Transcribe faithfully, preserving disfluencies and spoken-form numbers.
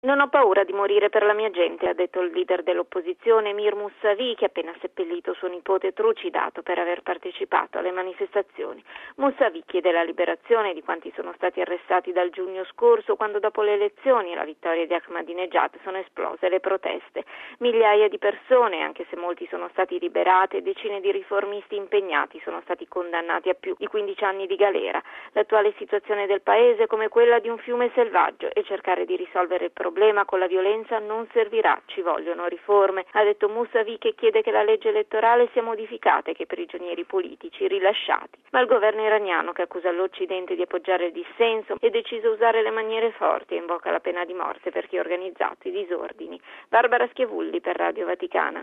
Non ho paura di morire per la mia gente, ha detto il leader dell'opposizione Mir Mousavi, che ha appena seppellito suo nipote trucidato per aver partecipato alle manifestazioni. Mousavi chiede la liberazione di quanti sono stati arrestati dal giugno scorso, quando dopo le elezioni e la vittoria di Ahmadinejad sono esplose le proteste. Migliaia di persone, anche se molti sono stati liberati, e decine di riformisti impegnati sono stati condannati a più di quindici anni di galera. L'attuale situazione del paese è come quella di un fiume selvaggio e cercare di risolvere il problema con la violenza non servirà, ci vogliono riforme, ha detto Mousavi, che chiede che la legge elettorale sia modificata e che i prigionieri politici rilasciati. Ma il governo iraniano, che accusa l'Occidente di appoggiare il dissenso, è deciso a usare le maniere forti e invoca la pena di morte per chi ha organizzato i disordini. Barbara Schiavulli per Radio Vaticana.